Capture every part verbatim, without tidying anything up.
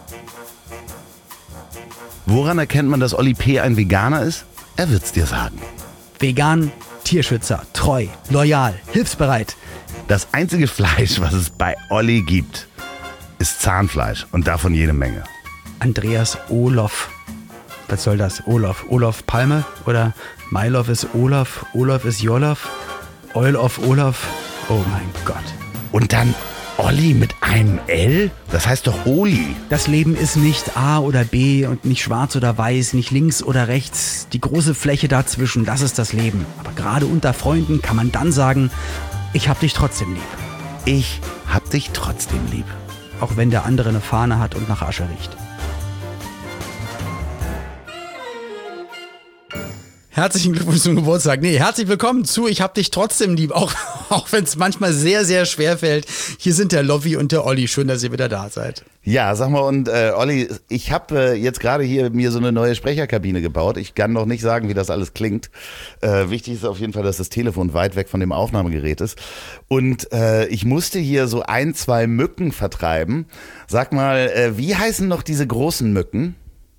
Woran erkennt man, dass Olli P. ein Veganer ist? Er wird's dir sagen. Vegan, Tierschützer, treu, loyal, hilfsbereit. Das einzige Fleisch, was es bei Olli gibt, ist Zahnfleisch und davon jede Menge. Andreas Olof. Was soll das? Olof. Olof Palme oder Mailof ist Olaf, Olaf ist Jolof, Oil of Olaf. Oh mein Gott. Und dann Olli mit einem L? Das heißt doch Oli. Das Leben ist nicht A oder B und nicht schwarz oder weiß, nicht links oder rechts. Die große Fläche dazwischen, das ist das Leben. Aber gerade unter Freunden kann man dann sagen, ich hab dich trotzdem lieb. Ich hab dich trotzdem lieb. Auch wenn der andere eine Fahne hat und nach Asche riecht. Herzlichen Glückwunsch zum Geburtstag. Nee, herzlich willkommen zu Ich hab dich trotzdem lieb, auch, auch wenn es manchmal sehr, sehr schwer fällt. Hier sind der Loffi und der Olli. Schön, dass ihr wieder da seid. Ja, sag mal, und äh, Olli, ich habe äh, jetzt gerade hier mir so eine neue Sprecherkabine gebaut. Ich kann noch nicht sagen, wie das alles klingt. Äh, wichtig ist auf jeden Fall, dass das Telefon weit weg von dem Aufnahmegerät ist. Und äh, ich musste hier so ein, zwei Mücken vertreiben. Sag mal, äh, wie heißen noch diese großen Mücken?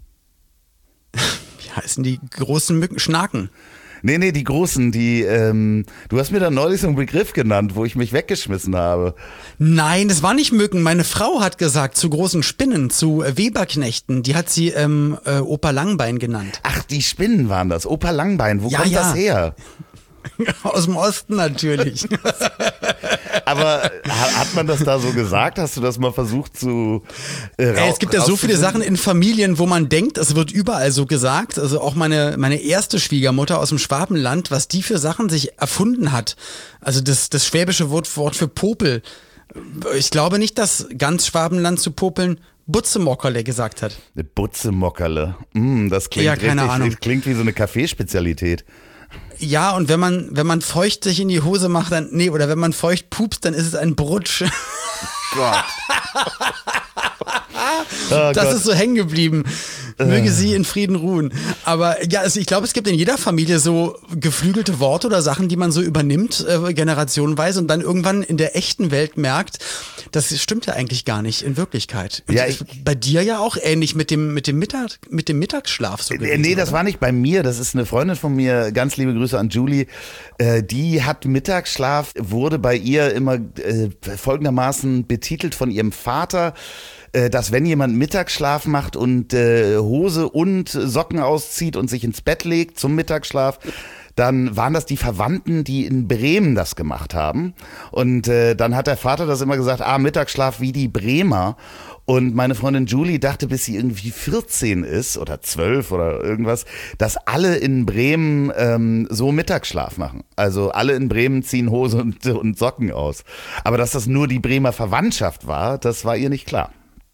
Heißen die großen Mücken Schnaken? Nee, nee, die großen, die, ähm, du hast mir da neulich so einen Begriff genannt, wo ich mich weggeschmissen habe. Nein, das war nicht Mücken. Meine Frau hat gesagt, zu großen Spinnen, zu äh, Weberknechten, die hat sie ähm, äh, Opa Langbein genannt. Ach, die Spinnen waren das, Opa Langbein, wo Ja, kommt ja. das her? Aus dem Osten natürlich. Aber hat man das da so gesagt? Hast du das mal versucht zu äh, Ey, es gibt ja so viele Sachen in Familien, wo man denkt, es wird überall so gesagt. Also auch meine, meine erste Schwiegermutter aus dem Schwabenland, was die für Sachen sich erfunden hat. Also das, das schwäbische Wort, Wort für Popel. Ich glaube nicht, dass ganz Schwabenland zu Popeln Butzemockerle gesagt hat. Eine Butzemockerle. Mm, das klingt Ja, keine richtig, Ahnung. das klingt wie so eine Kaffeespezialität. Ja, und wenn man, wenn man feucht sich in die Hose macht, dann, nee, oder wenn man feucht pupst, dann ist es ein Brutsch. Gott. Oh Das Gott. ist so hängen geblieben. Möge sie in Frieden ruhen. Aber ja, also ich glaube, es gibt in jeder Familie so geflügelte Worte oder Sachen, die man so übernimmt, äh, generationenweise und dann irgendwann in der echten Welt merkt, das stimmt ja eigentlich gar nicht in Wirklichkeit. Und Ja, das ich- ist bei dir ja auch ähnlich mit dem, mit dem Mittag, mit dem Mittagsschlaf so Äh, gewesen, Nee, das oder? war nicht bei mir. Das ist eine Freundin von mir. Ganz liebe Grüße an Julie. Äh, die hat Mittagsschlaf, wurde bei ihr immer äh, folgendermaßen betitelt von ihrem Vater, äh, dass wenn jemand Mittagsschlaf macht und äh, Hose und Socken auszieht und sich ins Bett legt zum Mittagsschlaf, dann waren das die Verwandten, die in Bremen das gemacht haben. Und äh, dann hat der Vater das immer gesagt, ah, Mittagsschlaf wie die Bremer. Und meine Freundin Julie dachte, bis sie irgendwie vierzehn ist oder zwölf oder irgendwas, dass alle in Bremen ähm, so Mittagsschlaf machen. Also alle in Bremen ziehen Hose und, und Socken aus. Aber dass das nur die Bremer Verwandtschaft war, das war ihr nicht klar.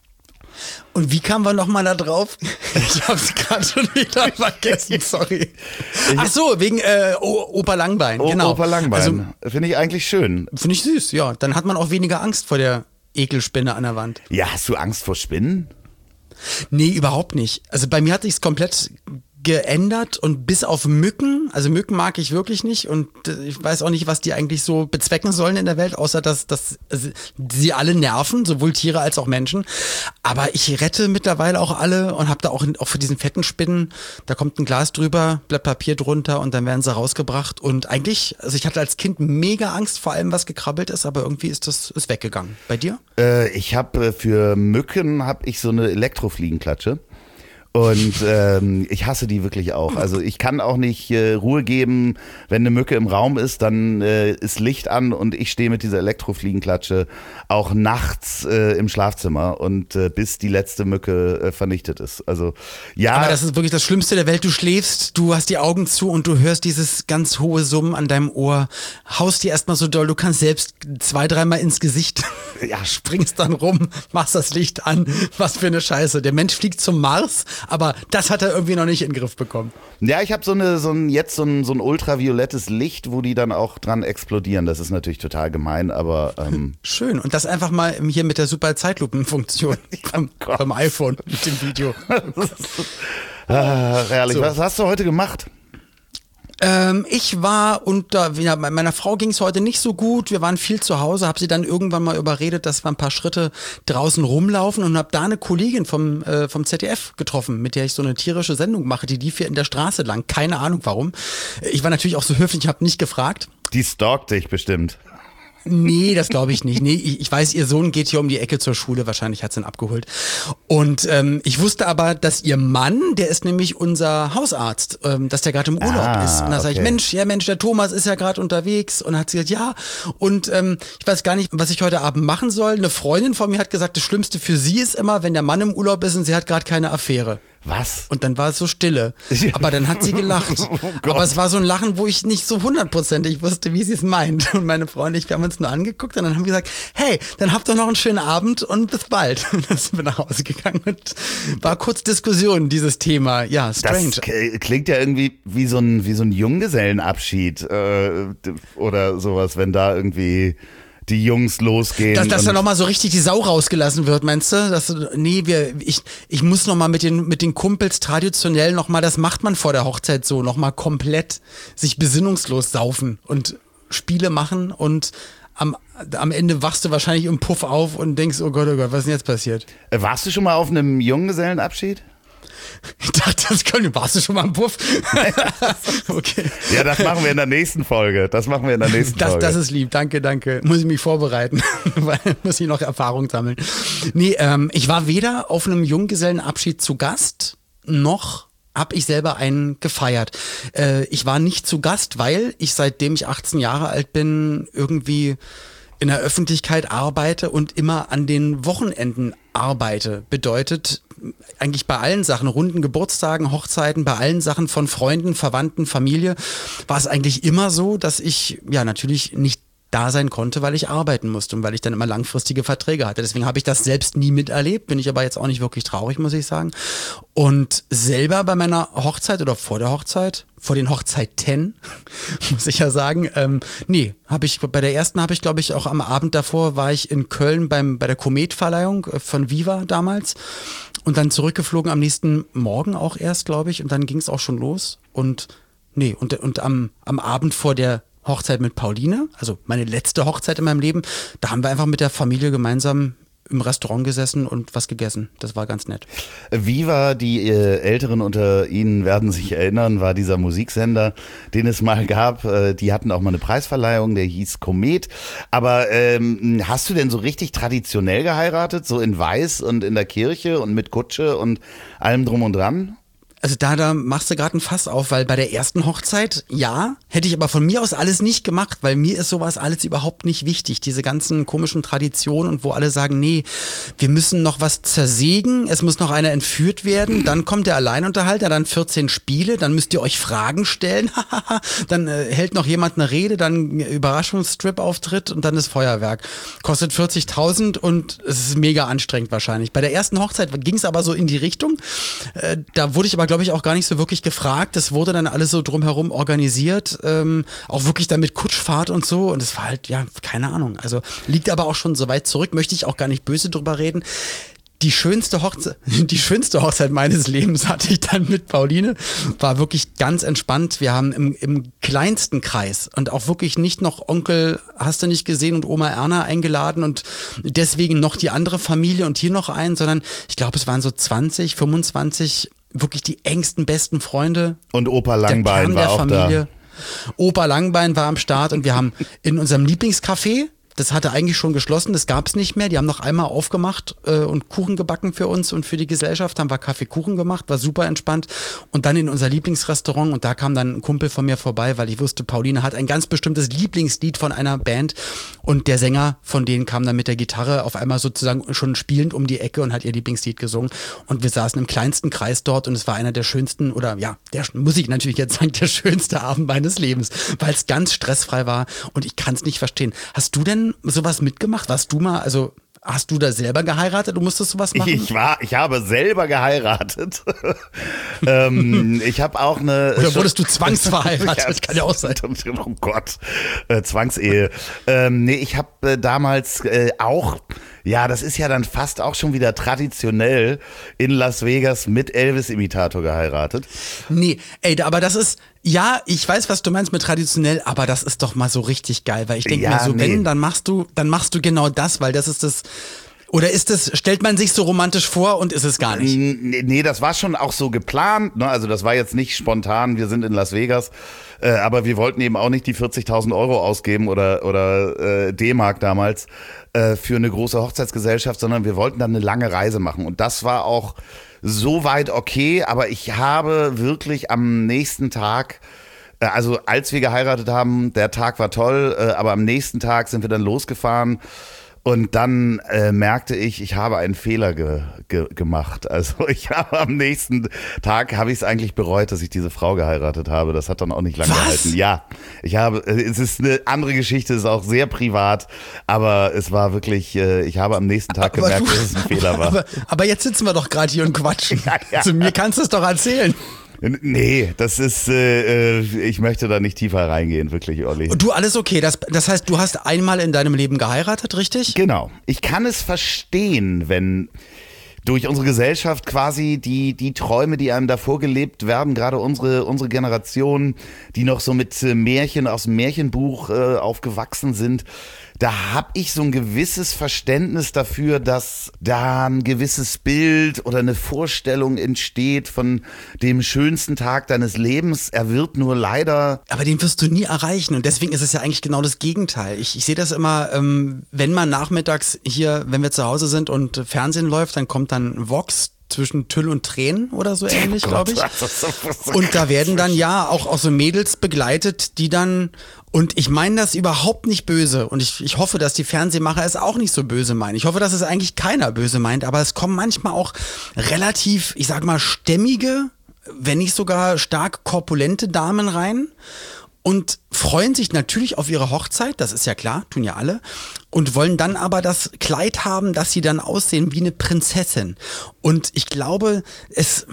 Und wie kamen wir nochmal da drauf? Ich hab's gerade schon wieder vergessen, sorry. Ach so, wegen äh, O- Opa Langbein, Oh, genau. Opa Langbein, Also, finde ich eigentlich schön. finde ich süß, ja. Dann hat man auch weniger Angst vor der Ekelspinne an der Wand. Ja, hast du Angst vor Spinnen? Nee, überhaupt nicht. Also bei mir hat sich's komplett geändert und bis auf Mücken, also Mücken mag ich wirklich nicht und äh, ich weiß auch nicht, was die eigentlich so bezwecken sollen in der Welt, außer dass, dass also, sie alle nerven, sowohl Tiere als auch Menschen. Aber ich rette mittlerweile auch alle und habe da auch, auch für diesen fetten Spinnen, da kommt ein Glas drüber, Blatt Papier drunter und dann werden sie rausgebracht und eigentlich, also ich hatte als Kind mega Angst vor allem, was gekrabbelt ist, aber irgendwie ist das ist weggegangen. Bei dir? Äh, ich habe äh, für Mücken habe ich so eine Elektrofliegenklatsche. Und ähm, ich hasse die wirklich auch. Also ich kann auch nicht äh, Ruhe geben, wenn eine Mücke im Raum ist, dann äh, ist Licht an und ich stehe mit dieser Elektrofliegenklatsche auch nachts äh, im Schlafzimmer und äh, bis die letzte Mücke äh, vernichtet ist. Also ja. Aber das ist wirklich das Schlimmste der Welt. Du schläfst, du hast die Augen zu und du hörst dieses ganz hohe Summen an deinem Ohr, haust dir erstmal so doll, du kannst selbst zwei, dreimal ins Gesicht, ja, springst dann rum, machst das Licht an. Was für eine Scheiße. Der Mensch fliegt zum Mars, aber das hat er irgendwie noch nicht in den Griff bekommen. Ja, ich habe so eine so ein jetzt so ein, so ein ultraviolettes Licht, wo die dann auch dran explodieren. Das ist natürlich total gemein, aber ähm schön. Und das einfach mal hier mit der super Zeitlupenfunktion beim, beim iPhone mit dem Video. ah, herrlich. So. Was hast du heute gemacht? Ähm, ich war unter, ja, meiner Frau ging es heute nicht so gut. Wir waren viel zu Hause, habe sie dann irgendwann mal überredet, dass wir ein paar Schritte draußen rumlaufen und habe da eine Kollegin vom äh, vom Z D F getroffen, mit der ich so eine tierische Sendung mache, die lief hier in der Straße lang. Keine Ahnung warum. Ich war natürlich auch so höflich, ich habe nicht gefragt. Die stalkt dich bestimmt. Nee, das glaube ich nicht. Nee, ich, ich weiß, ihr Sohn geht hier um die Ecke zur Schule, wahrscheinlich hat sie ihn abgeholt. Und ähm, ich wusste aber, dass ihr Mann, der ist nämlich unser Hausarzt, ähm, dass der gerade im Urlaub ah, ist. Und da sage ich, okay. Mensch, ja Mensch, der Thomas ist ja gerade unterwegs. Und hat sie gesagt, ja. Und ähm, ich weiß gar nicht, was ich heute Abend machen soll. Eine Freundin von mir hat gesagt, das Schlimmste für sie ist immer, wenn der Mann im Urlaub ist und sie hat gerade keine Affäre. Was? Und dann war es so Stille. Aber dann hat sie gelacht. Oh Aber es war so ein Lachen, wo ich nicht so hundertprozentig wusste, wie sie es meint. Und meine Freundin und ich, wir haben uns nur angeguckt und dann haben wir gesagt, hey, dann habt doch noch einen schönen Abend und bis bald. Und dann sind wir nach Hause gegangen und war kurz Diskussion, dieses Thema. Ja, strange. Das k- klingt ja irgendwie wie so ein, wie so ein Junggesellenabschied äh, oder sowas, wenn da irgendwie die Jungs losgehen. Dass, dass da nochmal so richtig die Sau rausgelassen wird, meinst du? Dass, nee, wir, ich, ich muss nochmal mit den, mit den Kumpels traditionell nochmal, das macht man vor der Hochzeit so, nochmal komplett sich besinnungslos saufen und Spiele machen und am, am Ende wachst du wahrscheinlich im Puff auf und denkst, oh Gott, oh Gott, was ist denn jetzt passiert? Äh, Warst du schon mal auf einem Junggesellenabschied? Ich dachte, das können, warst du schon mal im Puff? Okay. Ja, das machen wir in der nächsten Folge. Das machen wir in der nächsten Das, Folge. das ist lieb, danke, danke. Muss ich mich vorbereiten, weil muss ich noch Erfahrung sammeln. Nee, ähm, ich war weder auf einem Junggesellenabschied zu Gast, noch habe ich selber einen gefeiert. Äh, ich war nicht zu Gast, weil ich seitdem ich achtzehn Jahre alt bin irgendwie in der Öffentlichkeit arbeite und immer an den Wochenenden arbeite. Bedeutet eigentlich bei allen Sachen, runden Geburtstagen, Hochzeiten, bei allen Sachen von Freunden, Verwandten, Familie, war es eigentlich immer so, dass ich ja natürlich nicht da sein konnte, weil ich arbeiten musste und weil ich dann immer langfristige Verträge hatte. Deswegen habe ich das selbst nie miterlebt, bin ich aber jetzt auch nicht wirklich traurig, muss ich sagen. Und selber bei meiner Hochzeit oder vor der Hochzeit, vor den Hochzeiten, muss ich ja sagen, ähm, nee, habe ich, bei der ersten habe ich, glaube ich, auch am Abend davor war ich in Köln beim, bei der Komet-Verleihung von Viva damals und dann zurückgeflogen am nächsten Morgen auch erst, glaube ich, und dann ging es auch schon los und nee, und, und am, am Abend vor der Hochzeit mit Pauline, also meine letzte Hochzeit in meinem Leben, da haben wir einfach mit der Familie gemeinsam im Restaurant gesessen und was gegessen. Das war ganz nett. Viva, die äh, Älteren unter Ihnen werden sich erinnern, war dieser Musiksender, den es mal gab. Äh, die hatten auch mal eine Preisverleihung, der hieß Komet. Aber ähm, hast du denn so richtig traditionell geheiratet, so in Weiß und in der Kirche und mit Kutsche und allem drum und dran? Also da, da machst du gerade ein Fass auf, weil bei der ersten Hochzeit, ja, hätte ich aber von mir aus alles nicht gemacht, weil mir ist sowas alles überhaupt nicht wichtig. Diese ganzen komischen Traditionen und wo alle sagen, nee, wir müssen noch was zersägen, es muss noch einer entführt werden, dann kommt der Alleinunterhalter, dann vierzehn Spiele, dann müsst ihr euch Fragen stellen, dann äh, hält noch jemand eine Rede, dann Überraschungsstrip-Auftritt und dann das Feuerwerk. Kostet vierzigtausend und es ist mega anstrengend wahrscheinlich. Bei der ersten Hochzeit ging es aber so in die Richtung, äh, da wurde ich aber glaube ich auch gar nicht so wirklich gefragt, das wurde dann alles so drumherum organisiert, ähm, auch wirklich dann mit Kutschfahrt und so und es war halt, ja, keine Ahnung, also liegt aber auch schon so weit zurück, möchte ich auch gar nicht böse drüber reden. Die schönste Hochzeit, die schönste Hochzeit meines Lebens hatte ich dann mit Pauline, war wirklich ganz entspannt. Wir haben im, im kleinsten Kreis und auch wirklich nicht noch Onkel, hast du nicht gesehen, und Oma Erna eingeladen und deswegen noch die andere Familie und hier noch einen, sondern ich glaube, es waren so zwanzig, fünfundzwanzig wirklich die engsten, besten Freunde. Und Opa Langbein war auch da. Opa Langbein war am Start und wir haben in unserem Lieblingscafé, das hatte eigentlich schon geschlossen, das gab es nicht mehr. Die haben noch einmal aufgemacht äh, und Kuchen gebacken für uns und für die Gesellschaft, haben wir Kaffeekuchen gemacht, war super entspannt. Und dann in unser Lieblingsrestaurant und da kam dann ein Kumpel von mir vorbei, weil ich wusste, Pauline hat ein ganz bestimmtes Lieblingslied von einer Band und der Sänger von denen kam dann mit der Gitarre auf einmal sozusagen schon spielend um die Ecke und hat ihr Lieblingslied gesungen. Und wir saßen im kleinsten Kreis dort und es war einer der schönsten, oder ja, der muss ich natürlich jetzt sagen, der schönste Abend meines Lebens, weil es ganz stressfrei war und ich kann es nicht verstehen. Hast du denn sowas mitgemacht? Warst du mal, also hast du da selber geheiratet? Du musstest sowas machen? Ich war, ich habe selber geheiratet. ähm, ich habe auch eine. Oder wurdest du zwangsverheiratet? Ja, kann ja auch sein. Oh Gott, äh, Zwangsehe. ähm, nee, ich habe äh, damals äh, auch Ja, das ist ja dann fast auch schon wieder traditionell in Las Vegas mit Elvis-Imitator geheiratet. Nee, ey, aber das ist, ja, ich weiß, was du meinst mit traditionell, aber das ist doch mal so richtig geil, weil ich denke Ja, mir so, nee. wenn, dann machst du, dann machst du genau das, weil das ist das, oder ist das, stellt man sich so romantisch vor und ist es gar nicht? Nee, nee, das war schon auch so geplant, ne? Also das war jetzt nicht spontan, wir sind in Las Vegas, äh, aber wir wollten eben auch nicht die vierzigtausend Euro ausgeben oder, oder äh, D-Mark damals äh, für eine große Hochzeitsgesellschaft, sondern wir wollten dann eine lange Reise machen und das war auch soweit okay, aber ich habe wirklich am nächsten Tag, äh, also als wir geheiratet haben, der Tag war toll, äh, aber am nächsten Tag sind wir dann losgefahren. Und dann äh, merkte ich, ich habe einen Fehler ge, ge, gemacht. Also ich habe am nächsten Tag habe ich es eigentlich bereut, dass ich diese Frau geheiratet habe. Das hat dann auch nicht lange Was? gehalten. Ja, ich habe, es ist eine andere Geschichte, es ist auch sehr privat, aber es war wirklich, äh, ich habe am nächsten Tag Aber gemerkt, du- dass es ein Fehler war. Aber, aber jetzt sitzen wir doch gerade hier und quatschen. Ja, ja. Zu mir kannst du es doch erzählen. Nee, das ist, äh, ich möchte da nicht tiefer reingehen, wirklich, Olli. Und du, alles okay. Das, das heißt, du hast einmal in deinem Leben geheiratet, richtig? Genau. Ich kann es verstehen, wenn durch unsere Gesellschaft quasi die, die Träume, die einem davor gelebt werden, gerade unsere, unsere Generation, die noch so mit äh, Märchen aus dem Märchenbuch äh, aufgewachsen sind, da habe ich so ein gewisses Verständnis dafür, dass da ein gewisses Bild oder eine Vorstellung entsteht von dem schönsten Tag deines Lebens. Er wird nur leider Aber den wirst du nie erreichen und deswegen ist es ja eigentlich genau das Gegenteil. Ich, ich sehe das immer, ähm, wenn man nachmittags hier, wenn wir zu Hause sind und Fernsehen läuft, dann kommt dann Vox zwischen Tüll und Tränen oder so ähnlich, glaube ich. Und da werden dann ja auch, auch so Mädels begleitet, die dann, und ich meine das überhaupt nicht böse und ich, ich hoffe, dass die Fernsehmacher es auch nicht so böse meinen. Ich hoffe, dass es eigentlich keiner böse meint, aber es kommen manchmal auch relativ, ich sag mal, stämmige, wenn nicht sogar stark korpulente Damen rein und freuen sich natürlich auf ihre Hochzeit, das ist ja klar, tun ja alle, und wollen dann aber das Kleid haben, dass sie dann aussehen wie eine Prinzessin. Und ich glaube, es,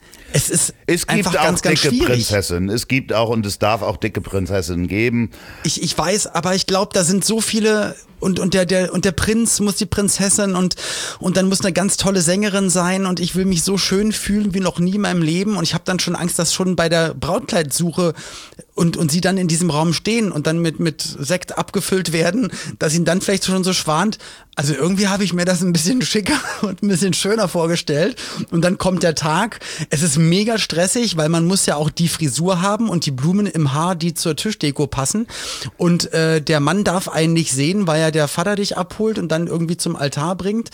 es ist Es gibt einfach auch ganz, ganz dicke schwierig. Prinzessinnen. Es gibt auch und es darf auch dicke Prinzessinnen geben. Ich, ich weiß, aber ich glaube, da sind so viele und, und, der, der, und der Prinz muss die Prinzessin und, und dann muss eine ganz tolle Sängerin sein und ich will mich so schön fühlen wie noch nie in meinem Leben und ich habe dann schon Angst, dass schon bei der Brautkleidsuche und, und sie dann in diesem Raum stehen und dann mit, mit Sekt abgefüllt werden, dass ihnen dann vielleicht schon so schwant. Also irgendwie habe ich mir das ein bisschen schicker und ein bisschen schöner vorgestellt und dann kommt der Tag. Es ist mega stressig, weil man muss ja auch die Frisur haben und die Blumen im Haar, die zur Tischdeko passen und äh, der Mann darf einen nicht sehen, weil ja der Vater dich abholt und dann irgendwie zum Altar bringt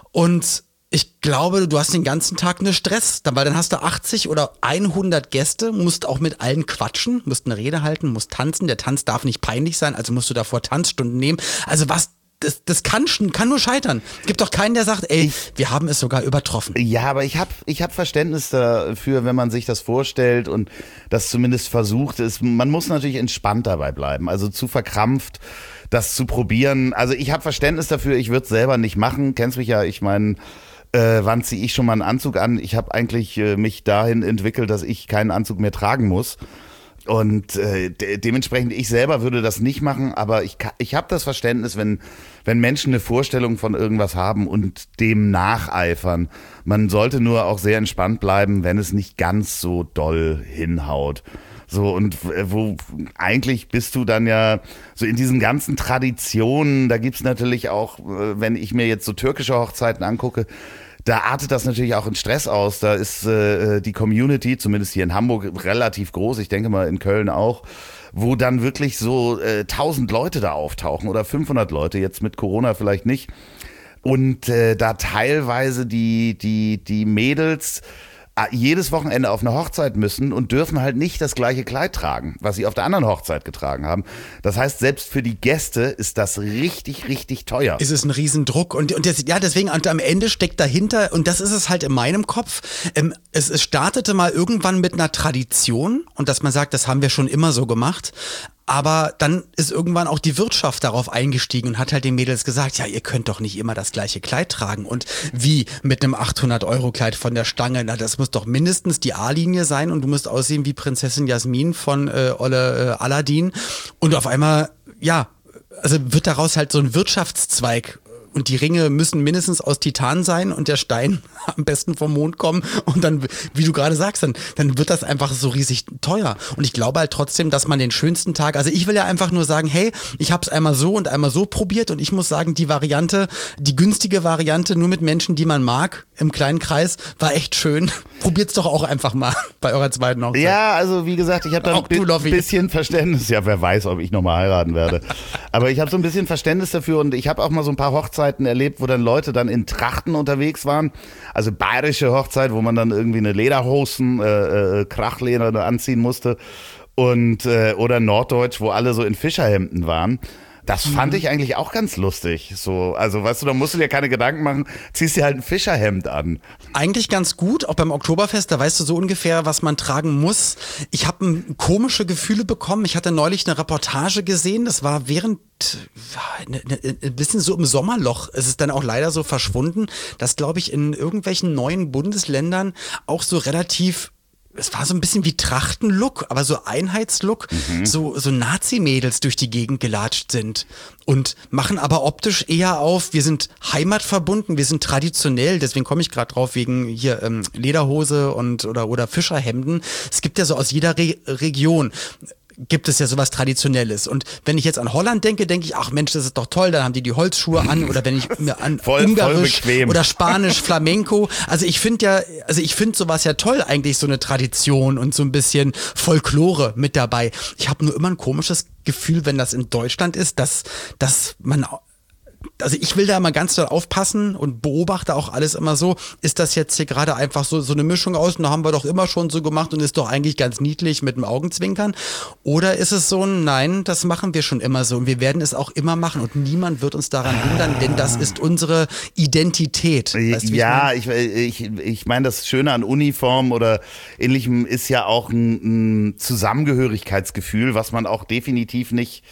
und ich glaube, du hast den ganzen Tag eine Stress, weil dann hast du achtzig oder hundert Gäste, musst auch mit allen quatschen, musst eine Rede halten, musst tanzen, der Tanz darf nicht peinlich sein, also musst du davor Tanzstunden nehmen. Also was, das, das kann, kann nur scheitern. Gibt doch keinen, der sagt, ey, wir haben es sogar übertroffen. Ja, aber ich habe ich hab Verständnis dafür, wenn man sich das vorstellt und das zumindest versucht. Ist, man muss natürlich entspannt dabei bleiben, also zu verkrampft, das zu probieren. Also ich habe Verständnis dafür, ich würde es selber nicht machen. Kennst mich ja, ich meine, äh, wann ziehe ich schon mal einen Anzug an? Ich habe eigentlich äh, mich dahin entwickelt, dass ich keinen Anzug mehr tragen muss. Und äh, de- dementsprechend, ich selber würde das nicht machen, aber ich, ka- ich habe das Verständnis, wenn, wenn Menschen eine Vorstellung von irgendwas haben und dem nacheifern. Man sollte nur auch sehr entspannt bleiben, wenn es nicht ganz so doll hinhaut. So, und w- wo eigentlich bist du dann ja so in diesen ganzen Traditionen, da gibt's natürlich auch, äh, wenn ich mir jetzt so türkische Hochzeiten angucke, da artet das natürlich auch in Stress aus. Da ist äh, die Community, zumindest hier in Hamburg, relativ groß. Ich denke mal in Köln auch, wo dann wirklich so äh, tausend Leute da auftauchen oder fünfhundert Leute, jetzt mit Corona vielleicht nicht. Und äh, da teilweise die, die, die Mädels äh, jedes Wochenende auf eine Hochzeit müssen und dürfen halt nicht das gleiche Kleid tragen, was sie auf der anderen Hochzeit getragen haben. Das heißt, selbst für die Gäste ist das richtig, richtig teuer. Ist es ein Riesendruck und, und das, ja, deswegen und am Ende steckt dahinter, und das ist es halt in meinem Kopf, ähm, es, es startete mal irgendwann mit einer Tradition und dass man sagt, das haben wir schon immer so gemacht. Aber dann ist irgendwann auch die Wirtschaft darauf eingestiegen und hat halt den Mädels gesagt, ja, ihr könnt doch nicht immer das gleiche Kleid tragen. Und wie mit einem achthundert-Euro-Kleid von der Stange, na, das muss doch mindestens die A-Linie sein und du musst aussehen wie Prinzessin Jasmin von äh, Olle äh, Aladdin. Und auf einmal, ja, also wird daraus halt so ein Wirtschaftszweig und die Ringe müssen mindestens aus Titan sein und der Stein am besten vom Mond kommen und dann, wie du gerade sagst, dann, dann wird das einfach so riesig teuer. Und ich glaube halt trotzdem, dass man den schönsten Tag, also ich will ja einfach nur sagen, hey, ich habe es einmal so und einmal so probiert und ich muss sagen, die Variante, die günstige Variante, nur mit Menschen, die man mag, im kleinen Kreis, war echt schön. Probiert's doch auch einfach mal bei eurer zweiten Hochzeit. Ja, also wie gesagt, ich habe da ein bi- bisschen Verständnis. Ja, wer weiß, ob ich nochmal heiraten werde. Aber ich habe so ein bisschen Verständnis dafür und ich habe auch mal so ein paar Hochzeiten erlebt, wo dann Leute dann in Trachten unterwegs waren. Also bayerische Hochzeit, wo man dann irgendwie eine Lederhosen, äh, äh, Krachleder anziehen musste. Und äh, oder Norddeutsch, wo alle so in Fischerhemden waren. Das fand ich eigentlich auch ganz lustig. So, also weißt du, da musst du dir keine Gedanken machen, ziehst dir halt ein Fischerhemd an. Eigentlich ganz gut, auch beim Oktoberfest, da weißt du so ungefähr, was man tragen muss. Ich habe komische Gefühle bekommen. Ich hatte neulich eine Reportage gesehen, das war während Ne, ne, ein bisschen so im Sommerloch. Es ist dann auch leider so verschwunden, dass, glaube ich, in irgendwelchen neuen Bundesländern auch so relativ, es war so ein bisschen wie Trachtenlook, aber so Einheitslook, mhm. so, so Nazi-Mädels durch die Gegend gelatscht sind und machen aber optisch eher auf, wir sind heimatverbunden, wir sind traditionell, deswegen komme ich gerade drauf, wegen hier ähm, Lederhose und oder, oder Fischerhemden. Es gibt ja so aus jeder Re- Region gibt es ja sowas Traditionelles. Und wenn ich jetzt an Holland denke, denke ich, ach Mensch, das ist doch toll, dann haben die die Holzschuhe an. Oder wenn ich mir an voll, Ungarisch voll oder Spanisch, Flamenco. Also ich finde ja, also ich finde sowas ja toll, eigentlich so eine Tradition und so ein bisschen Folklore mit dabei. Ich habe nur immer ein komisches Gefühl, wenn das in Deutschland ist, dass, dass man... Also ich will da mal ganz doll aufpassen und beobachte auch alles immer so, ist das jetzt hier gerade einfach so, so eine Mischung aus, und da haben wir doch immer schon so gemacht und ist doch eigentlich ganz niedlich mit dem Augenzwinkern, oder ist es so, nein, das machen wir schon immer so und wir werden es auch immer machen und niemand wird uns daran hindern, denn das ist unsere Identität. Weißt du, ja, ich meine, ich, ich, ich mein, das Schöne an Uniform oder Ähnlichem ist ja auch ein, ein Zusammengehörigkeitsgefühl, was man auch definitiv nicht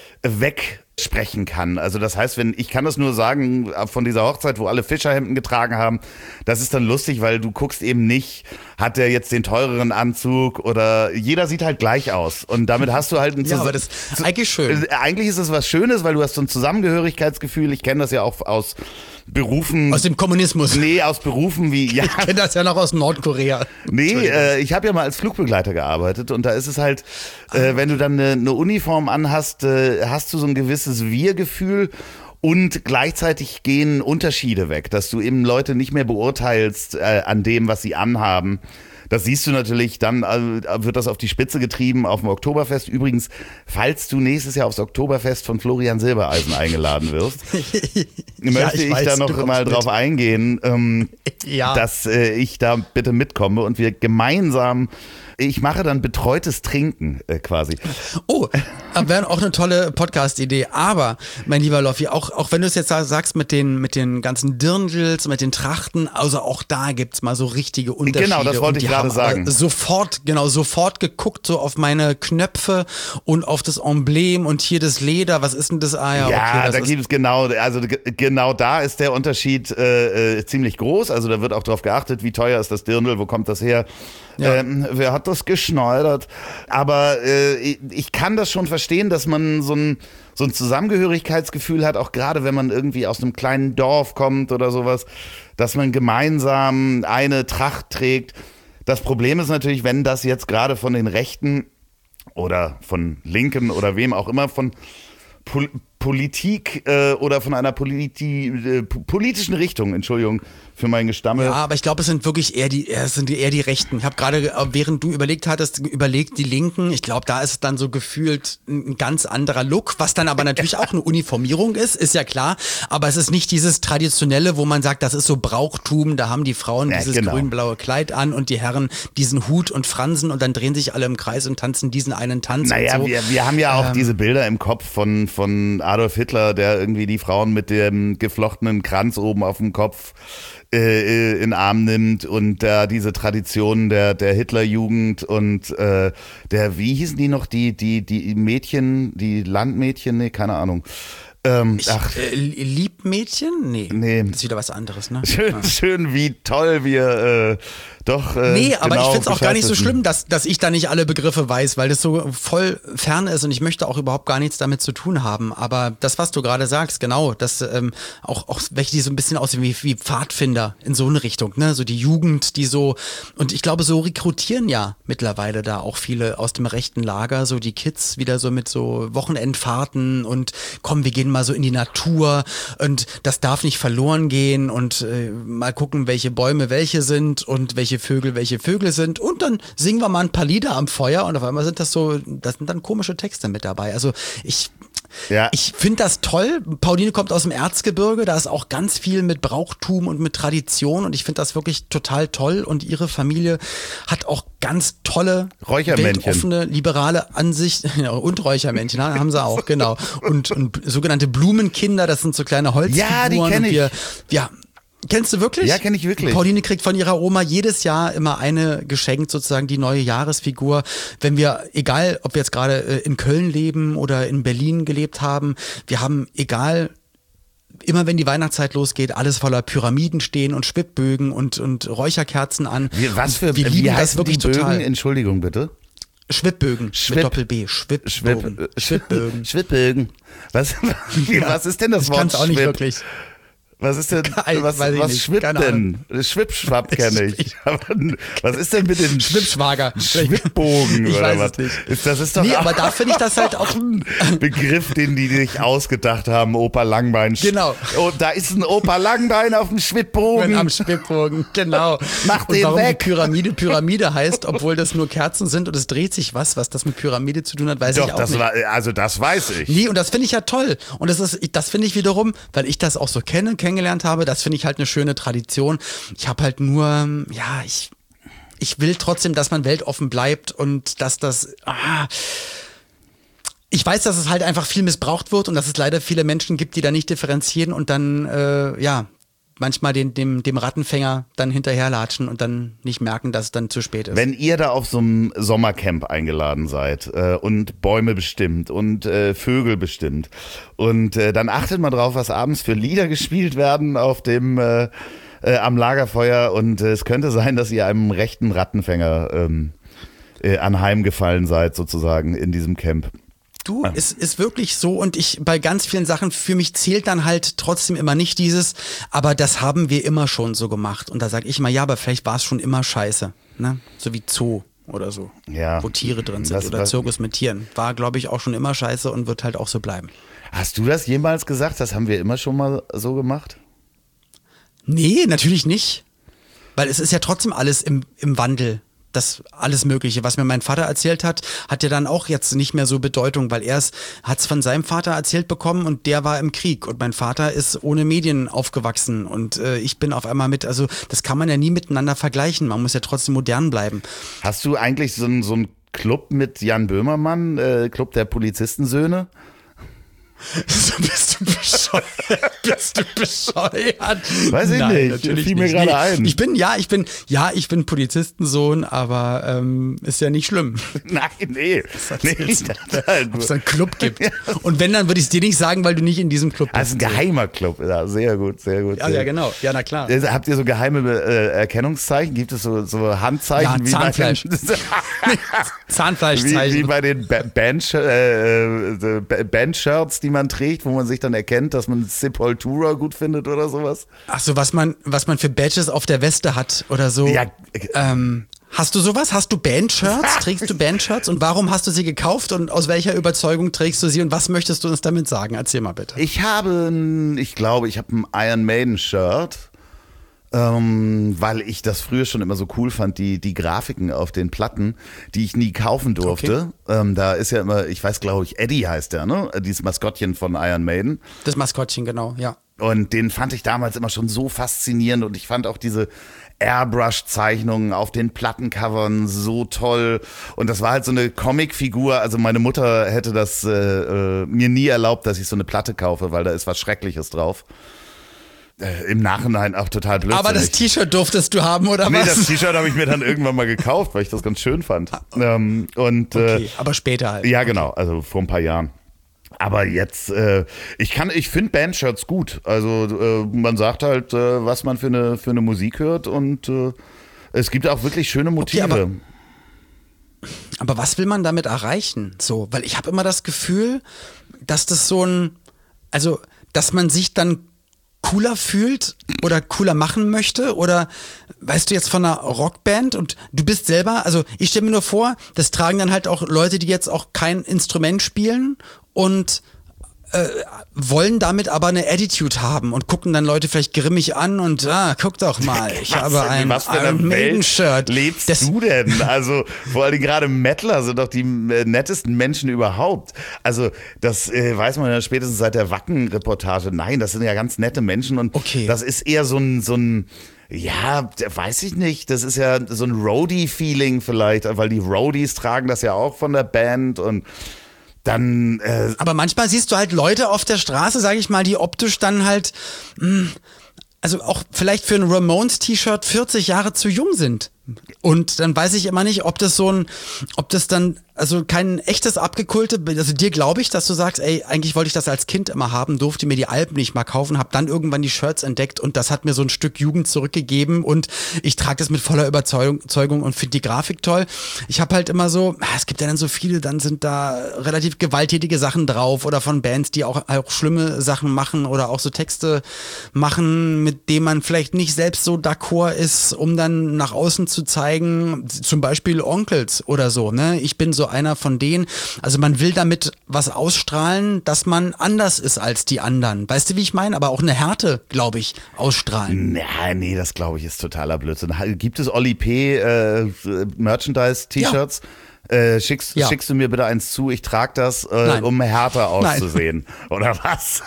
wegsprechen kann. Also das heißt, wenn ich kann das nur sagen von dieser Hochzeit, wo alle Fischerhemden getragen haben, das ist dann lustig, weil du guckst eben nicht, hat der jetzt den teureren Anzug oder jeder sieht halt gleich aus und damit hast du halt ein ja, aber das ist eigentlich schön. Eigentlich ist es was Schönes, weil du hast so ein Zusammengehörigkeitsgefühl. Ich kenne das ja auch aus Berufen. Aus dem Kommunismus. Nee, aus Berufen wie, ja. Ich kenne das ja noch aus Nordkorea. Nee, äh, ich habe ja mal als Flugbegleiter gearbeitet und da ist es halt, äh, wenn du dann eine, eine Uniform anhast, äh, hast du so ein gewisses Wir-Gefühl und gleichzeitig gehen Unterschiede weg, dass du eben Leute nicht mehr beurteilst äh, an dem, was sie anhaben. Das siehst du natürlich, dann äh, wird das auf die Spitze getrieben auf dem Oktoberfest. Übrigens, falls du nächstes Jahr aufs Oktoberfest von Florian Silbereisen eingeladen wirst, ja, möchte ich, ich weiß, da noch mal drauf eingehen, ähm, ja. dass äh, ich da bitte mitkomme und wir gemeinsam, ich mache dann betreutes Trinken äh, quasi. Oh, wäre auch eine tolle Podcast-Idee. Aber, mein lieber Loffi, auch, auch wenn du es jetzt sagst mit den, mit den ganzen Dirndls, mit den Trachten, also auch da gibt's mal so richtige Unterschiede. Genau, das wollte ich gerade sagen. Sofort, genau, sofort geguckt so auf meine Knöpfe und auf das Emblem und hier das Leder. Was ist denn das? Ah ja, ja okay, das da gibt es genau, also g- genau da ist der Unterschied äh, äh, ziemlich groß. Also da wird auch drauf geachtet, wie teuer ist das Dirndl, wo kommt das her? Ja. Ähm, wer hat das geschneidert? Aber äh, ich, ich kann das schon verstehen, dass man so ein, so ein Zusammengehörigkeitsgefühl hat, auch gerade wenn man irgendwie aus einem kleinen Dorf kommt oder sowas, dass man gemeinsam eine Tracht trägt. Das Problem ist natürlich, wenn das jetzt gerade von den Rechten oder von Linken oder wem auch immer, von Pol- Politik äh, oder von einer Politi- äh, politischen Richtung, Entschuldigung für mein Gestammel. Ja, aber ich glaube, es sind wirklich eher die, es sind eher die Rechten. Ich habe gerade, während du überlegt hattest, überlegt die Linken. Ich glaube, da ist es dann so gefühlt ein ganz anderer Look, was dann aber natürlich auch eine Uniformierung ist, ist ja klar. Aber es ist nicht dieses Traditionelle, wo man sagt, das ist so Brauchtum, da haben die Frauen ja, dieses genau. grün-blaue Kleid an und die Herren diesen Hut und Fransen und dann drehen sich alle im Kreis und tanzen diesen einen Tanz. Naja, und so. wir, wir haben ja auch ähm, diese Bilder im Kopf von, von Adolf Hitler, der irgendwie die Frauen mit dem geflochtenen Kranz oben auf dem Kopf äh, in den Arm nimmt und da diese Tradition der, der Hitlerjugend und äh, der, wie hießen die noch, die, die, die Mädchen, die Landmädchen, nee, keine Ahnung. Ähm, ich, ach, äh, Liebmädchen? Nee, nee. das ist wieder was anderes, ne? Schön, ja. schön wie toll wir äh, doch äh, Nee, aber genau ich finde es auch gar nicht so wissen. schlimm, dass, dass ich da nicht alle Begriffe weiß, weil das so voll fern ist und ich möchte auch überhaupt gar nichts damit zu tun haben. Aber das, was du gerade sagst, genau, dass ähm, auch, auch welche, die so ein bisschen aussehen wie, wie Pfadfinder in so eine Richtung, ne? So die Jugend, die so, und ich glaube, so rekrutieren ja mittlerweile da auch viele aus dem rechten Lager, so die Kids wieder so mit so Wochenendfahrten und komm, wir gehen mal so in die Natur und das darf nicht verloren gehen und äh, mal gucken, welche Bäume welche sind und welche Vögel welche Vögel sind und dann singen wir mal ein paar Lieder am Feuer und auf einmal sind das so, das sind dann komische Texte mit dabei. Also ich Ja. Ich finde das toll. Pauline kommt aus dem Erzgebirge, da ist auch ganz viel mit Brauchtum und mit Tradition und ich finde das wirklich total toll und ihre Familie hat auch ganz tolle, Räuchermännchen. weltoffene, liberale Ansicht und Räuchermännchen, ja, haben sie auch, genau. Und, und sogenannte Blumenkinder, das sind so kleine Holzfiguren. Ja, die kenn und ich. wir, wir Kennst du wirklich? Ja, kenn ich wirklich. Pauline kriegt von ihrer Oma jedes Jahr immer eine geschenkt, sozusagen die neue Jahresfigur. Wenn wir, egal ob wir jetzt gerade in Köln leben oder in Berlin gelebt haben, wir haben, egal, immer wenn die Weihnachtszeit losgeht, alles voller Pyramiden stehen und Schwibbögen und, und Räucherkerzen an. Wie, was für, wir lieben wie das heißen wirklich die Bögen? total. Entschuldigung, bitte. Schwibbögen, Schwibb- mit Doppel-B, Schwibbögen. Schwibb, Schwibbögen. Schwibbögen. Was, wie, Ja, was ist denn das ich Wort kann's auch nicht Schwibb? wirklich. Was ist denn, Geil, was, weiß ich was nicht. schwippt Keine denn? Schwippschwapp kenne ich. Aber was ist denn mit den Schwippschwager. Schwibbogen Ich oder weiß was? es nicht. Ist, das ist doch Nee, auch aber da finde ich das halt auch ein Begriff, den die sich ausgedacht haben, Opa Langbein. Genau. Oh, da ist ein Opa Langbein auf dem Schwibbogen. am Schwibbogen, genau. Mach und den warum weg. die Pyramide Pyramide heißt, obwohl das nur Kerzen sind und es dreht sich was, was das mit Pyramide zu tun hat, weiß Doch, ich auch das nicht. war, also das weiß ich. Nee, und das finde ich ja toll. Und das ist, das finde ich wiederum, weil ich das auch so kenne, kennengelernt habe, das finde ich halt eine schöne Tradition. Ich habe halt nur, ja, ich, ich will trotzdem, dass man weltoffen bleibt und dass das, ah, ich weiß, dass es halt einfach viel missbraucht wird und dass es leider viele Menschen gibt, die da nicht differenzieren und dann, äh, ja, manchmal den, dem, dem Rattenfänger dann hinterherlatschen und dann nicht merken, dass es dann zu spät ist. Wenn ihr da auf so einem Sommercamp eingeladen seid äh, und Bäume bestimmt und äh, Vögel bestimmt und äh, dann achtet mal drauf, was abends für Lieder gespielt werden auf dem äh, äh, am Lagerfeuer und äh, es könnte sein, dass ihr einem rechten Rattenfänger ähm, äh, anheimgefallen seid sozusagen in diesem Camp. Du, es ist wirklich so und ich bei ganz vielen Sachen, für mich zählt dann halt trotzdem immer nicht dieses, aber das haben wir immer schon so gemacht. Und da sage ich mal, ja, aber vielleicht war es schon immer scheiße, ne? So wie Zoo oder so, Ja. wo Tiere drin sind Was- oder was- Zirkus mit Tieren. War, glaube ich, auch schon immer scheiße und wird halt auch so bleiben. Hast du das jemals gesagt? Das haben wir immer schon mal so gemacht? Nee, natürlich nicht. Weil es ist ja trotzdem alles im, im Wandel. Das alles Mögliche, was mir mein Vater erzählt hat, hat ja dann auch jetzt nicht mehr so Bedeutung, weil er hat es von seinem Vater erzählt bekommen und der war im Krieg und mein Vater ist ohne Medien aufgewachsen und äh, ich bin auf einmal mit, also das kann man ja nie miteinander vergleichen, man muss ja trotzdem modern bleiben. Hast du eigentlich so einen so einen Club mit Jan Böhmermann, äh, Club der Polizistensöhne? So bist du bescheuert, bist du bescheuert. Weiß ich Nein, nicht, natürlich fiel mir nicht. gerade Nee, ein. Ich bin, ja, ich bin, ja, ich bin Polizistensohn, aber ähm, ist ja nicht schlimm. Nein, nee. nee erzählst du? nein, Ob es einen Club gibt. Und wenn, dann würde ich es dir nicht sagen, weil du nicht in diesem Club das ist bist. ein geheimer Club, ja, sehr gut, sehr gut. Ja, sehr ja, gut. genau. Ja, na klar. Äh, Habt ihr so geheime äh, Erkennungszeichen? Gibt es so, so Handzeichen? Ja, wie Zahnfleisch. Bei den, wie, Zahnfleischzeichen. wie bei den Ba- Band, äh, äh, Band-Shirts, die man trägt, wo man sich dann erkennt, dass man Sepultura gut findet oder sowas. Ach so, was man, was man für Badges auf der Weste hat oder so. Ja, Ähm, hast du sowas? Hast du Bandshirts? Trägst du Bandshirts? Und warum hast du sie gekauft? Und aus welcher Überzeugung trägst du sie? Und was möchtest du uns damit sagen? Erzähl mal bitte. Ich habe, ein, ich glaube, ich habe ein Iron Maiden Shirt, ähm, weil ich das früher schon immer so cool fand, die, die Grafiken auf den Platten, die ich nie kaufen durfte. Okay. Ähm, da ist ja immer, ich weiß, glaube ich, Eddie heißt der, ne? Dieses Maskottchen von Iron Maiden. Das Maskottchen, genau, ja. Und den fand ich damals immer schon so faszinierend und ich fand auch diese Airbrush-Zeichnungen auf den Plattencovern so toll. Und das war halt so eine Comicfigur. Also meine Mutter hätte das äh, äh, mir nie erlaubt, dass ich so eine Platte kaufe, weil da ist was Schreckliches drauf. Äh, Im Nachhinein auch total blödsinnig. Aber das T-Shirt durftest du haben, oder Nee, was? das T-Shirt habe ich mir dann irgendwann mal gekauft, weil ich das ganz schön fand. Ähm, und, Okay, äh, aber später halt. ja, genau, also vor ein paar Jahren. Aber jetzt, äh, ich kann, ich finde Bandshirts gut. Also äh, man sagt halt, äh, was man für eine, für eine Musik hört und äh, Es gibt auch wirklich schöne Motive. Okay, aber, aber was will man damit erreichen? So, weil ich habe immer das Gefühl, dass das so ein, also, dass man sich dann cooler fühlt oder cooler machen möchte oder weißt du jetzt von einer Rockband und du bist selber, also ich stelle mir nur vor, das tragen dann halt auch Leute, die jetzt auch kein Instrument spielen und äh, wollen damit aber eine Attitude haben und gucken dann Leute vielleicht grimmig an und ah, guck doch mal, ich was habe ein Iron Maiden Shirt. Lebst das, du denn? Also vor allem gerade Metaler sind doch die äh, nettesten Menschen überhaupt. Also das äh, weiß man ja spätestens seit der Wacken-Reportage. Nein, das sind ja ganz nette Menschen und okay. Das ist eher so ein so ein ja, weiß ich nicht. Das ist ja so ein Roadie-Feeling vielleicht, weil die Roadies tragen das ja auch von der Band und dann. Äh Aber manchmal siehst du halt Leute auf der Straße, sage ich mal, die optisch dann halt, mh, also auch vielleicht für ein Ramones-T-Shirt vierzig Jahre zu jung sind. Und dann weiß ich immer nicht, ob das so ein, ob das dann, also kein echtes abgekulte, also dir glaube ich, dass du sagst, ey, eigentlich wollte ich das als Kind immer haben, durfte mir die Alben nicht mal kaufen, habe dann irgendwann die Shirts entdeckt und das hat mir so ein Stück Jugend zurückgegeben und ich trage das mit voller Überzeugung und finde die Grafik toll. Ich habe halt immer so, es gibt ja dann so viele, dann sind da relativ gewalttätige Sachen drauf oder von Bands, die auch, auch schlimme Sachen machen oder auch so Texte machen, mit denen man vielleicht nicht selbst so d'accord ist, um dann nach außen zu zeigen, zum Beispiel Onkels oder so, ne? Ich bin so einer von denen, also man will damit was ausstrahlen, dass man anders ist als die anderen. Weißt du, wie ich meine? Aber auch eine Härte, glaube ich, ausstrahlen. Ja, nee, das glaube ich ist totaler Blödsinn. Gibt es Oli P. Äh, Merchandise-T-Shirts? Ja. Äh, schickst, ja. schickst du mir bitte eins zu, ich trage das, äh, um härter auszusehen. Nein. Oder was?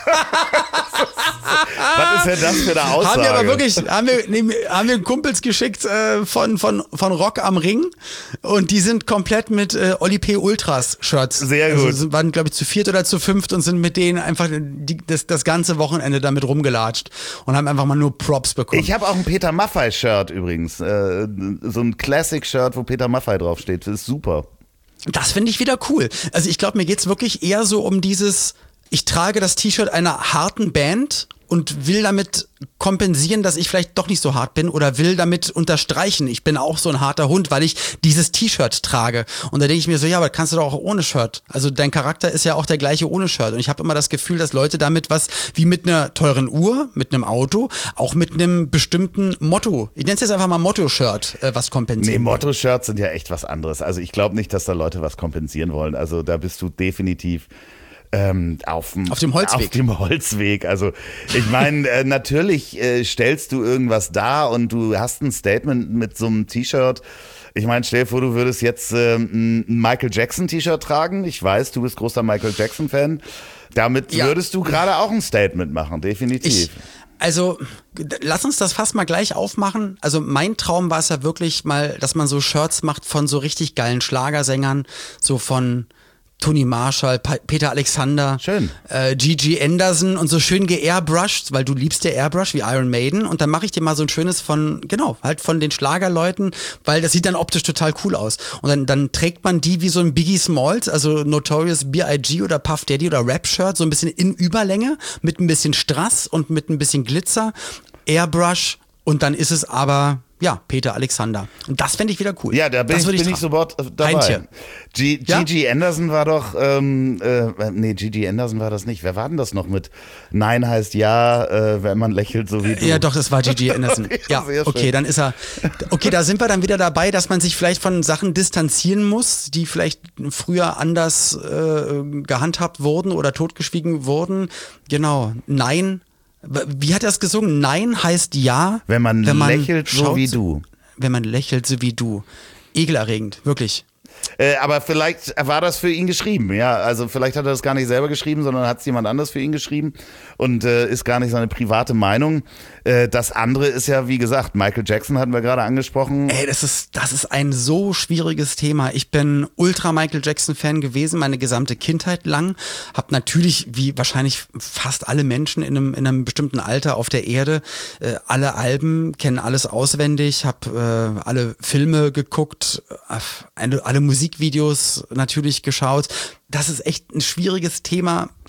Was ist denn das für eine Aussage? Haben wir aber wirklich, haben wir, nee, haben wir Kumpels geschickt äh, von, von, von Rock am Ring und die sind komplett mit äh, Oli P. Ultras Shirts. Sehr gut. Also waren, glaube ich, zu viert oder zu fünft und sind mit denen einfach die, das, das ganze Wochenende damit rumgelatscht und haben einfach mal nur Props bekommen. Ich habe auch ein Peter Maffay Shirt übrigens. Äh, so ein Classic Shirt, wo Peter Maffay draufsteht. Das ist super. Das finde ich wieder cool. Also ich glaube, mir geht's wirklich eher so um dieses, ich trage das T-Shirt einer harten Band und will damit kompensieren, dass ich vielleicht doch nicht so hart bin oder will damit unterstreichen, ich bin auch so ein harter Hund, weil ich dieses T-Shirt trage. Und da denke ich mir so, ja, aber kannst du doch auch ohne Shirt. Also dein Charakter ist ja auch der gleiche ohne Shirt. Und ich habe immer das Gefühl, dass Leute damit was, wie mit einer teuren Uhr, mit einem Auto, auch mit einem bestimmten Motto, ich nenne es jetzt einfach mal Motto-Shirt, äh, was kompensieren. Nee, Motto-Shirts sind ja echt was anderes. Also ich glaube nicht, dass da Leute was kompensieren wollen. Also da bist du definitiv Ähm, auf, auf dem Holzweg. Auf dem Holzweg. Also ich meine, äh, natürlich äh, stellst du irgendwas dar und du hast ein Statement mit so einem T-Shirt. Ich meine, stell dir vor, du würdest jetzt äh, ein Michael Jackson T-Shirt tragen. Ich weiß, du bist großer Michael Jackson Fan. Damit ja. würdest du gerade auch ein Statement machen, definitiv. Ich, also lass uns das fast mal gleich aufmachen. Also mein Traum war es ja wirklich mal, dass man so Shirts macht von so richtig geilen Schlagersängern, so von Toni Marshall, pa- Peter Alexander, schön. Äh, Gigi Anderson und so schön geairbrushed, weil du liebst ja Airbrush wie Iron Maiden und dann mache ich dir mal so ein schönes von, genau, halt von den Schlagerleuten, weil das sieht dann optisch total cool aus. Und dann, dann trägt man die wie so ein Biggie Smalls, also Notorious B I G oder Puff Daddy oder Rap-Shirt, so ein bisschen in Überlänge, mit ein bisschen Strass und mit ein bisschen Glitzer, Airbrush und dann ist es aber... Ja, Peter Alexander. Und das fände ich wieder cool. Ja, da bin, ich, bin ich, ich sofort dabei. G- ja? Gigi Anderson war doch, ähm, äh, nee, Gigi Anderson war das nicht. Wer war denn das noch mit Nein heißt ja, äh, wenn man lächelt so wie du? Ja, doch, das war Gigi Anderson. Ja, okay, dann ist er, okay, da sind wir dann wieder dabei, dass man sich vielleicht von Sachen distanzieren muss, die vielleicht früher anders äh, gehandhabt wurden oder totgeschwiegen wurden. Genau, Nein. Wie hat er es gesungen? Nein heißt ja. Wenn man, wenn man lächelt schaut, so wie du. Wenn man lächelt so wie du. Ekelerregend, wirklich. Äh, aber vielleicht war das für ihn geschrieben, ja. Also vielleicht hat er das gar nicht selber geschrieben, sondern hat es jemand anders für ihn geschrieben und äh, ist gar nicht seine private Meinung. Äh, das andere ist ja, wie gesagt, Michael Jackson hatten wir gerade angesprochen. Ey, das ist, das ist ein so schwieriges Thema. Ich bin ultra Michael Jackson Fan gewesen, meine gesamte Kindheit lang. Hab natürlich, wie wahrscheinlich fast alle Menschen in einem, in einem bestimmten Alter auf der Erde, äh, alle Alben, kennen alles auswendig, hab äh, alle Filme geguckt, äh, alle Musikvideos natürlich geschaut. Das ist echt ein schwieriges Thema.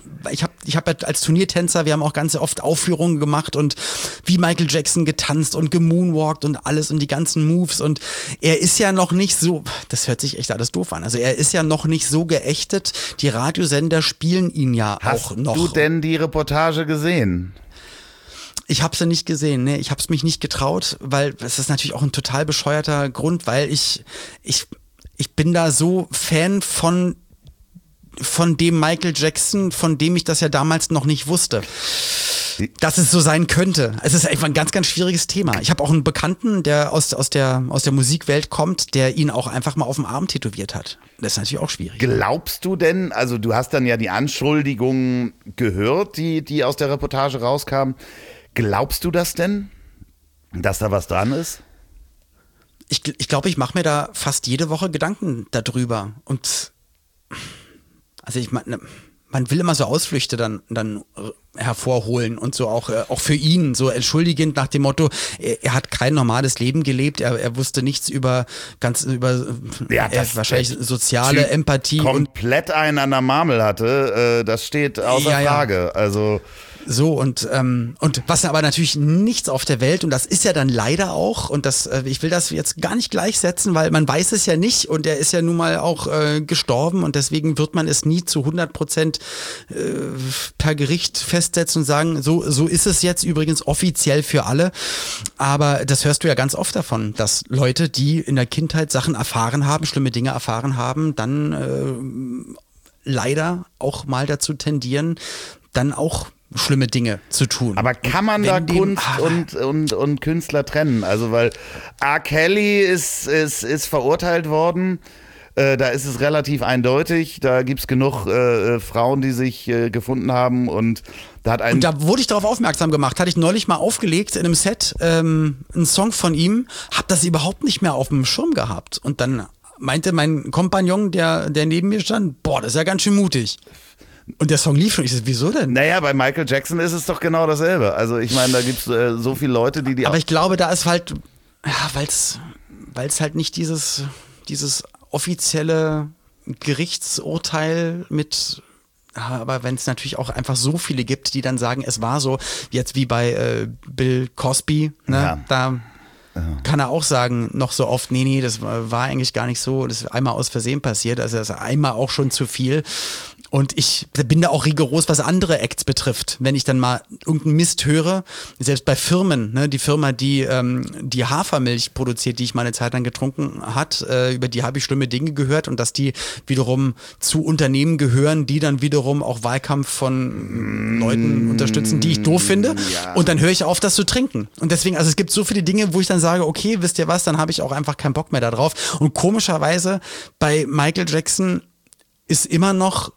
ich habe ich hab ja als Turniertänzer, wir haben auch ganz oft Aufführungen gemacht und wie Michael Jackson getanzt und gemoonwalkt und alles und die ganzen Moves und er ist ja noch nicht so, das hört sich echt alles doof an, also er ist ja noch nicht so geächtet, die Radiosender spielen ihn ja Hast auch noch. Hast du denn die Reportage gesehen? Ich habe sie nicht gesehen, ne? Ich habe es mich nicht getraut, weil es ist natürlich auch ein total bescheuerter Grund, weil ich ich ich bin da so Fan von von dem Michael Jackson, von dem ich das ja damals noch nicht wusste, dass es so sein könnte. Es ist einfach ein ganz, ganz schwieriges Thema. Ich habe auch einen Bekannten, der aus, aus, der, aus der Musikwelt kommt, der ihn auch einfach mal auf dem Arm tätowiert hat. Das ist natürlich auch schwierig. Glaubst du denn, also du hast dann ja die Anschuldigungen gehört, die, die aus der Reportage rauskamen. Glaubst du das denn, dass da was dran ist? Ich, ich glaube, ich mache mir da fast jede Woche Gedanken darüber. Und also ich meine, man will immer so Ausflüchte dann, dann hervorholen und so auch, äh, auch für ihn, so entschuldigend nach dem Motto, er, er hat kein normales Leben gelebt, er, er wusste nichts über ganz über ja, das, wahrscheinlich soziale typ Empathie. Komplett einen an der Marmel hatte, äh, das steht außer ja, Frage. Ja. Also So, und, ähm, und was aber natürlich nichts auf der Welt, und das ist ja dann leider auch, und das, äh, ich will das jetzt gar nicht gleichsetzen, weil man weiß es ja nicht, und er ist ja nun mal auch äh, gestorben, und deswegen wird man es nie zu hundert Prozent äh, per Gericht festsetzen und sagen, so, so ist es jetzt übrigens offiziell für alle. Aber das hörst du ja ganz oft davon, dass Leute, die in der Kindheit Sachen erfahren haben, schlimme Dinge erfahren haben, dann äh, leider auch mal dazu tendieren, dann auch schlimme Dinge zu tun. Aber kann man da Kunst und, und, und Künstler trennen? Also weil R. Kelly ist, ist, ist verurteilt worden, äh, da ist es relativ eindeutig, da gibt es genug äh, Frauen, die sich äh, gefunden haben und da hat ein... Und da wurde ich darauf aufmerksam gemacht, hatte ich neulich mal aufgelegt in einem Set, ähm, einen Song von ihm, hab das überhaupt nicht mehr auf dem Schirm gehabt und dann meinte mein Kompagnon, der, der neben mir stand, boah, das ist ja ganz schön mutig. Und der Song lief schon. Ich so, wieso denn? Naja, bei Michael Jackson ist es doch genau dasselbe. Also ich meine, da gibt es äh, so viele Leute, die die... Aber ich glaube, da ist halt, ja, weil es halt nicht dieses, dieses offizielle Gerichtsurteil mit... Aber wenn es natürlich auch einfach so viele gibt, die dann sagen, es war so, jetzt wie bei äh, Bill Cosby, ne? Ja. Da kann er auch sagen, noch so oft, nee, nee, das war eigentlich gar nicht so, das ist einmal aus Versehen passiert, also das ist einmal auch schon zu viel. Und ich bin da auch rigoros, was andere Acts betrifft. Wenn ich dann mal irgendeinen Mist höre, selbst bei Firmen, ne, die Firma, die ähm, die Hafermilch produziert, die ich mal eine Zeit lang getrunken hat, äh, über die habe ich schlimme Dinge gehört und dass die wiederum zu Unternehmen gehören, die dann wiederum auch Wahlkampf von Leuten unterstützen, die ich doof finde. Ja. Und dann höre ich auf, das zu trinken. Und deswegen, also es gibt so viele Dinge, wo ich dann sage, okay, wisst ihr was, dann habe ich auch einfach keinen Bock mehr da drauf. Und komischerweise bei Michael Jackson ist immer noch,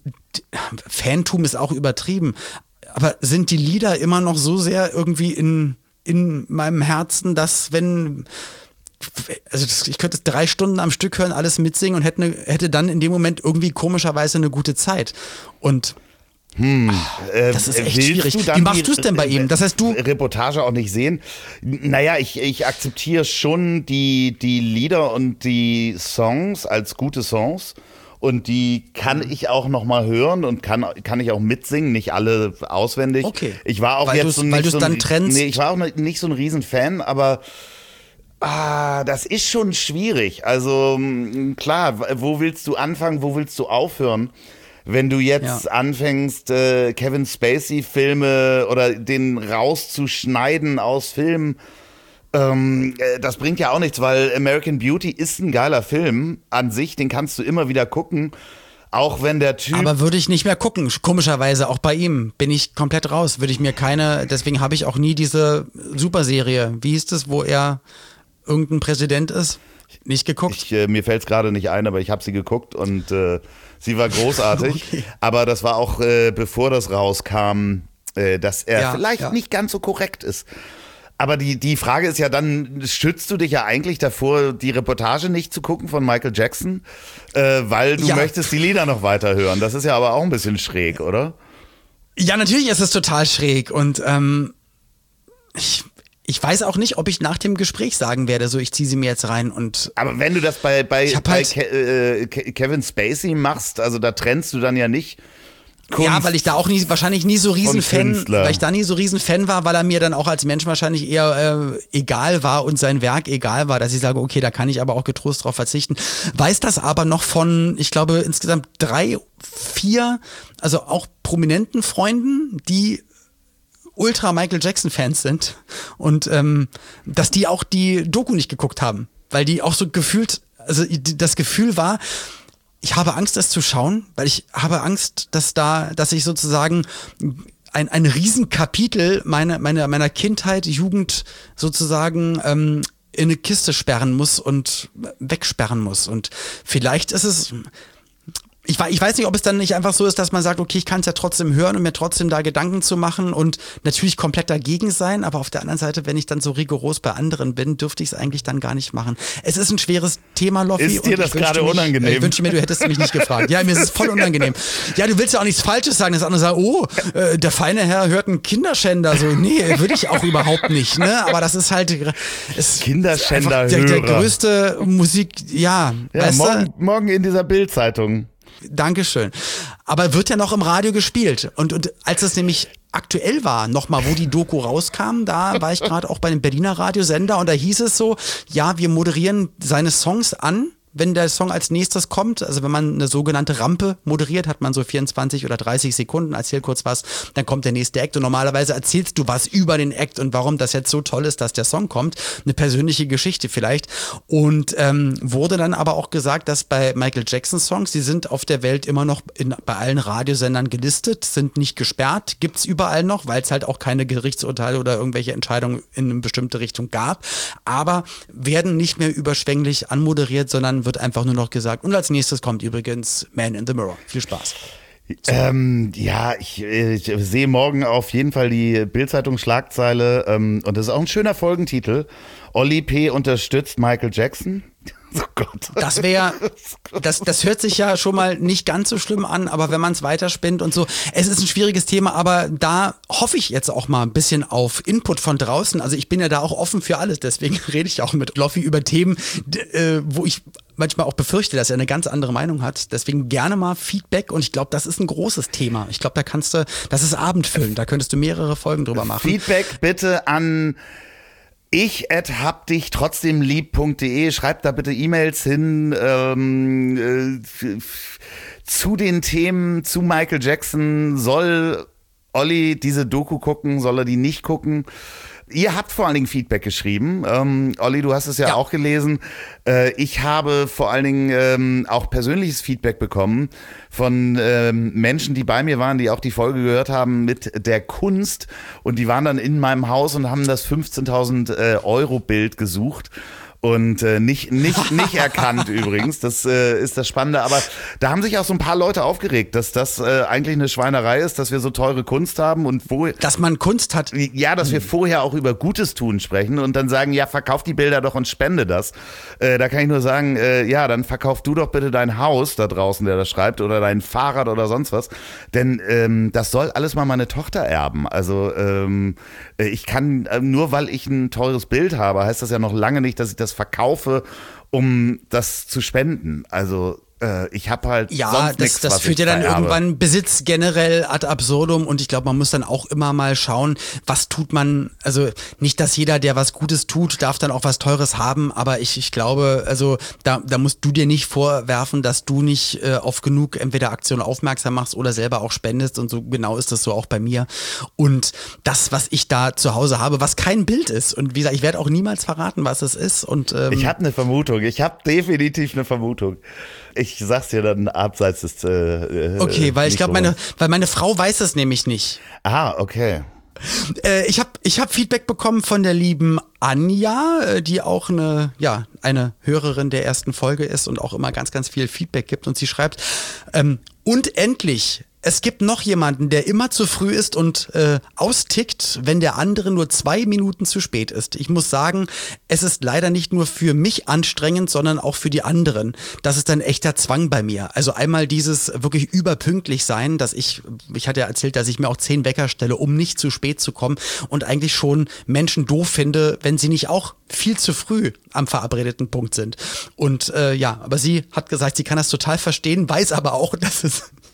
Fantum ist auch übertrieben, aber sind die Lieder immer noch so sehr irgendwie in, in meinem Herzen, dass wenn, also das, ich könnte drei Stunden am Stück hören, alles mitsingen und hätte, ne, hätte dann in dem Moment irgendwie komischerweise eine gute Zeit. Und Hm, äh, das ist echt schwierig. Wie machst du es denn bei ihm? Das heißt, du Reportage auch nicht sehen. Naja, ich, ich akzeptiere schon die, die Lieder und die Songs als gute Songs. Und die kann ich auch noch mal hören und kann, kann ich auch mitsingen, nicht alle auswendig. Okay. Ich war auch weil jetzt so nicht weil du es so dann ein, trennst. Nee, ich war auch nicht so ein Riesenfan, aber ah, das ist schon schwierig. Also klar, wo willst du anfangen, wo willst du aufhören? Wenn du jetzt ja. anfängst, äh, Kevin Spacey-Filme oder den rauszuschneiden aus Filmen, ähm, äh, das bringt ja auch nichts, weil American Beauty ist ein geiler Film an sich, den kannst du immer wieder gucken, auch wenn der Typ... Aber würde ich nicht mehr gucken, komischerweise, auch bei ihm bin ich komplett raus, würde ich mir keine, deswegen habe ich auch nie diese Superserie, wie hieß das, wo er irgendein Präsident ist, nicht geguckt. Ich, äh, mir fällt es gerade nicht ein, aber ich habe sie geguckt und äh, sie war großartig, okay. Aber das war auch, äh, bevor das rauskam, äh, dass er ja, vielleicht ja. nicht ganz so korrekt ist. Aber die, die Frage ist ja dann, schützt du dich ja eigentlich davor, die Reportage nicht zu gucken von Michael Jackson, äh, weil du ja. möchtest die Lieder noch weiter hören. Das ist ja aber auch ein bisschen schräg, oder? Ja, natürlich ist es total schräg und ähm, ich... Ich weiß auch nicht, ob ich nach dem Gespräch sagen werde, so ich ziehe sie mir jetzt rein und. Aber wenn du das bei, bei, bei halt Ke- äh, Kevin Spacey machst, also da trennst du dann ja nicht Kunst. Ja, weil ich da auch nie, wahrscheinlich nie so riesen Fan, Künstler. weil ich da nie so riesen Fan war, weil er mir dann auch als Mensch wahrscheinlich eher äh, egal war und sein Werk egal war, dass ich sage, okay, da kann ich aber auch getrost drauf verzichten. Weiß das aber noch von, ich glaube, insgesamt drei, vier, also auch prominenten Freunden, die ultra Michael Jackson Fans sind und ähm, dass die auch die Doku nicht geguckt haben, weil die auch so gefühlt, also das Gefühl war, ich habe Angst, das zu schauen, weil ich habe Angst, dass da, dass ich sozusagen ein, ein Riesenkapitel meiner, meiner, meiner Kindheit, Jugend sozusagen ähm, in eine Kiste sperren muss und wegsperren muss. Und vielleicht ist es, ich, ich weiß nicht, ob es dann nicht einfach so ist, dass man sagt, okay, ich kann es ja trotzdem hören und mir trotzdem da Gedanken zu machen und natürlich komplett dagegen sein, aber auf der anderen Seite, wenn ich dann so rigoros bei anderen bin, dürfte ich es eigentlich dann gar nicht machen. Es ist ein schweres Thema, Loffi. Ist dir das gerade unangenehm? Ich wünsche mir, du hättest mich nicht gefragt. Ja, mir ist es voll unangenehm. Ja, du willst ja auch nichts Falsches sagen, dass andere sagen, oh, äh, der feine Herr hört einen Kinderschänder. So, nee, würde ich auch überhaupt nicht, ne? Aber das ist halt es Kinderschänder ist der, der größte Musik, ja, ja weißt morgen, du? morgen in dieser Bild-Zeitung. Dankeschön. Aber wird ja noch im Radio gespielt. Und, und als es nämlich aktuell war, nochmal, wo die Doku rauskam, da war ich gerade auch bei einem Berliner Radiosender und da hieß es so, ja, wir moderieren seine Songs an, wenn der Song als nächstes kommt. Also wenn man eine sogenannte Rampe moderiert, hat man so vierundzwanzig oder dreißig Sekunden, erzähl kurz was, dann kommt der nächste Act und normalerweise erzählst du was über den Act und warum das jetzt so toll ist, dass der Song kommt. Eine persönliche Geschichte vielleicht. Und ähm, wurde dann aber auch gesagt, dass bei Michael Jackson Songs, die sind auf der Welt immer noch in, bei allen Radiosendern gelistet, sind nicht gesperrt, gibt's überall noch, weil es halt auch keine Gerichtsurteile oder irgendwelche Entscheidungen in eine bestimmte Richtung gab, aber werden nicht mehr überschwänglich anmoderiert, sondern wird einfach nur noch gesagt. Und als nächstes kommt übrigens Man in the Mirror. Viel Spaß. So. Ähm, ja, ich, ich sehe morgen auf jeden Fall die Bild-Zeitung-Schlagzeile ähm, und das ist auch ein schöner Folgentitel. Olli P. unterstützt Michael Jackson. Oh Gott. Das wäre, das, das hört sich ja schon mal nicht ganz so schlimm an, aber wenn man es weiterspinnt und so, es ist ein schwieriges Thema, aber da hoffe ich jetzt auch mal ein bisschen auf Input von draußen. Also ich bin ja da auch offen für alles, deswegen rede ich auch mit Loffi über Themen, äh, wo ich manchmal auch befürchte, dass er eine ganz andere Meinung hat. Deswegen gerne mal Feedback und ich glaube, das ist ein großes Thema. Ich glaube, da kannst du, das ist abendfüllend, da könntest du mehrere Folgen drüber machen. Feedback bitte an ich at hab dich trotzdem lieb punkt de, schreibt da bitte E-Mails hin ähm, äh, zu den Themen, zu Michael Jackson. Soll Olli diese Doku gucken, soll er die nicht gucken? Ihr habt vor allen Dingen Feedback geschrieben. Ähm, Olli, du hast es ja, ja. auch gelesen. Äh, ich habe vor allen Dingen ähm, auch persönliches Feedback bekommen von ähm, Menschen, die bei mir waren, die auch die Folge gehört haben mit der Kunst. Und die waren dann in meinem Haus und haben das fünfzehntausend äh, Euro Bild gesucht. Und äh, nicht, nicht, nicht erkannt übrigens, das äh, ist das Spannende, aber da haben sich auch so ein paar Leute aufgeregt, dass das äh, eigentlich eine Schweinerei ist, dass wir so teure Kunst haben und wo... Dass man Kunst hat. Ja, dass wir vorher auch über Gutes tun sprechen und dann sagen, ja, verkauf die Bilder doch und spende das. Äh, da kann ich nur sagen, äh, ja, dann verkauf du doch bitte dein Haus da draußen, der das schreibt, oder dein Fahrrad oder sonst was, denn ähm, das soll alles mal meine Tochter erben. Also ähm, ich kann, äh, nur weil ich ein teures Bild habe, heißt das ja noch lange nicht, dass ich das verkaufe, um das zu spenden. Also äh, ich habe halt ja, sonst das, nichts, das was führt ich ja dann vererbe. irgendwann Besitz generell ad absurdum und ich glaube, man muss dann auch immer mal schauen, was tut man, also nicht, dass jeder, der was Gutes tut, darf dann auch was Teures haben, aber ich, ich glaube, also da, da musst du dir nicht vorwerfen, dass du nicht äh, auf genug entweder Aktionen aufmerksam machst oder selber auch spendest und so genau ist das so auch bei mir und das, was ich da zu Hause habe, was kein Bild ist und wie gesagt, ich werde auch niemals verraten, was es ist und ähm, ich habe eine Vermutung, ich habe definitiv eine Vermutung. Ich sag's dir dann abseits des äh, Okay, weil ich glaube, meine, weil meine Frau weiß es nämlich nicht. Ah, okay. Äh, ich habe ich hab Feedback bekommen von der lieben Anja, äh, die auch eine, ja, eine Hörerin der ersten Folge ist und auch immer ganz, ganz viel Feedback gibt. Und sie schreibt, ähm, und endlich, es gibt noch jemanden, der immer zu früh ist und äh, austickt, wenn der andere nur zwei Minuten zu spät ist. Ich muss sagen, es ist leider nicht nur für mich anstrengend, sondern auch für die anderen. Das ist ein echter Zwang bei mir. Also einmal dieses wirklich überpünktlich sein, dass ich, ich hatte ja erzählt, dass ich mir auch zehn Wecker stelle, um nicht zu spät zu kommen und eigentlich schon Menschen doof finde, wenn sie nicht auch viel zu früh am verabredeten Punkt sind. Und äh, ja, aber sie hat gesagt, sie kann das total verstehen, weiß aber auch, dass es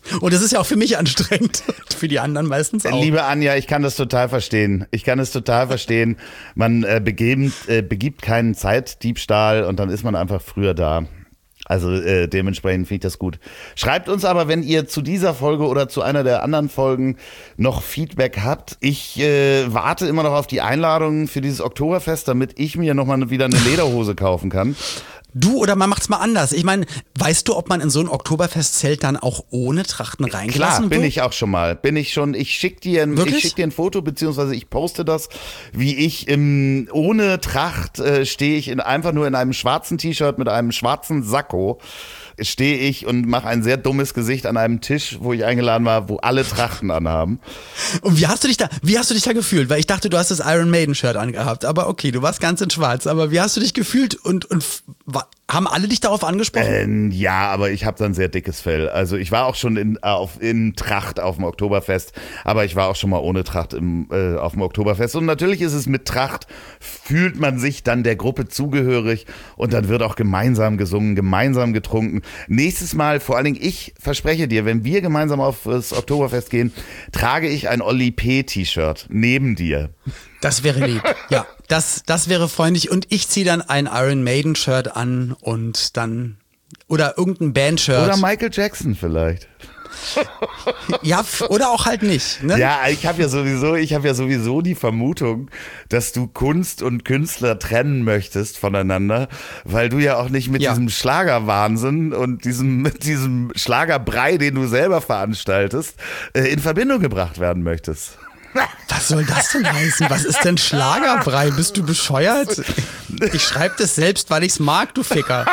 Und das ist ja auch für mich anstrengend. Für die anderen meistens auch. Liebe Anja, ich kann das total verstehen. Ich kann es total verstehen. Man äh, begebt, äh, begibt keinen Zeitdiebstahl und dann ist man einfach früher da. Also äh, dementsprechend finde ich das gut. Schreibt uns aber, wenn ihr zu dieser Folge oder zu einer der anderen Folgen noch Feedback habt. Ich äh, warte immer noch auf die Einladung für dieses Oktoberfest, damit ich mir nochmal wieder eine Lederhose kaufen kann. Du, oder man macht's mal anders. Ich meine, weißt du, ob man in so ein Oktoberfestzelt dann auch ohne Trachten reingelassen Klar, wird? bin ich auch schon mal. Bin ich schon. Ich schick dir ein, Wirklich? ich schick dir ein Foto, beziehungsweise ich poste das, wie ich im, ohne Tracht äh, stehe ich in, einfach nur in einem schwarzen T-Shirt mit einem schwarzen Sakko. Stehe ich und mache ein sehr dummes Gesicht an einem Tisch, wo ich eingeladen war, wo alle Trachten anhaben. Und wie hast du dich da, wie hast du dich da gefühlt? Weil ich dachte, du hast das Iron Maiden Shirt angehabt. Aber okay, du warst ganz in schwarz. Aber wie hast du dich gefühlt und, und war, haben alle dich darauf angesprochen? Ähm, ja, aber ich habe dann sehr dickes Fell. Also ich war auch schon in, auf, in Tracht auf dem Oktoberfest, aber ich war auch schon mal ohne Tracht im, äh, auf dem Oktoberfest. Und natürlich ist es mit Tracht, fühlt man sich dann der Gruppe zugehörig und dann wird auch gemeinsam gesungen, gemeinsam getrunken. Nächstes Mal, vor allen Dingen ich verspreche dir, wenn wir gemeinsam auf das Oktoberfest gehen, trage ich ein Olli P. T-Shirt neben dir. Das wäre lieb. Ja, das, das wäre freundlich. Und ich ziehe dann ein Iron Maiden Shirt an und dann, oder irgendein Band-Shirt. Oder Michael Jackson vielleicht. Ja, f- oder auch halt nicht. Ne? Ja, ich habe ja sowieso, ich habe ja sowieso die Vermutung, dass du Kunst und Künstler trennen möchtest voneinander, weil du ja auch nicht mit Ja. diesem Schlagerwahnsinn und diesem, mit diesem Schlagerbrei, den du selber veranstaltest, äh, in Verbindung gebracht werden möchtest. Was soll das denn heißen? Was ist denn Schlagerbrei? Bist du bescheuert? Ich schreibe das selbst, weil ich's mag, du Ficker.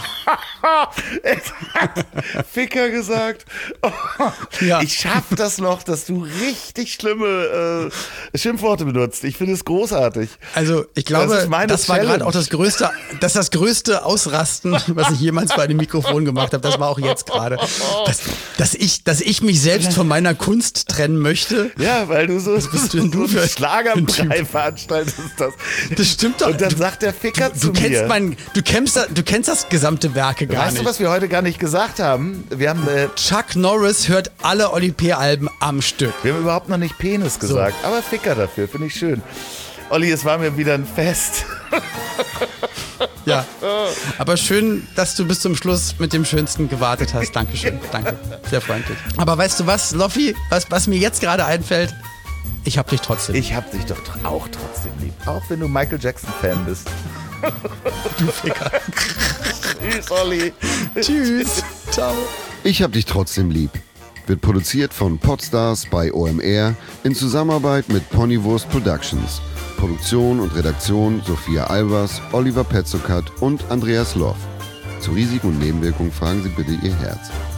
Ficker gesagt. Oh, Ja. Ich schaff das noch, dass du richtig schlimme äh, Schimpfworte benutzt. Ich finde es großartig. Also ich glaube, Das das, ist meine war gerade Challenge. auch das größte, das ist das größte Ausrasten, was ich jemals bei einem Mikrofon gemacht habe. Das war auch jetzt gerade, dass, dass ich, dass ich mich selbst von meiner Kunst trennen möchte. Ja, weil du so, bist du denn du so für einen ein Schlagerbrei Typ? veranstaltest. Das. Das stimmt doch. Und dann sagt der Ficker Du, zu du kennst mir. mein, du kennst, das- du kennst das gesamte Werke gar Weißt nicht. du, was wir heute gar nicht gesagt haben? Wir haben, äh, Chuck Norris hört alle Olli P-Alben am Stück. wir haben überhaupt noch nicht Penis gesagt, aber Ficker dafür, finde ich schön. Olli, es war mir wieder ein Fest. Ja. Aber schön, dass du bis zum Schluss mit dem Schönsten gewartet hast. Dankeschön. Danke. Sehr freundlich. Aber weißt du was, Loffi? Was, was mir jetzt gerade einfällt, ich hab dich trotzdem. Ich hab dich doch tr- auch trotzdem lieb. Auch wenn du Michael Jackson-Fan bist. Du Ficker. Tschüss, Olli. Tschüss. Ciao. Ich hab dich trotzdem lieb. Wird produziert von Podstars bei O M R in Zusammenarbeit mit Ponywurst Productions. Produktion und Redaktion Sophia Albers, Oliver Petzokat und Andreas Loff. Zu Risiken und Nebenwirkungen fragen Sie bitte Ihr Herz.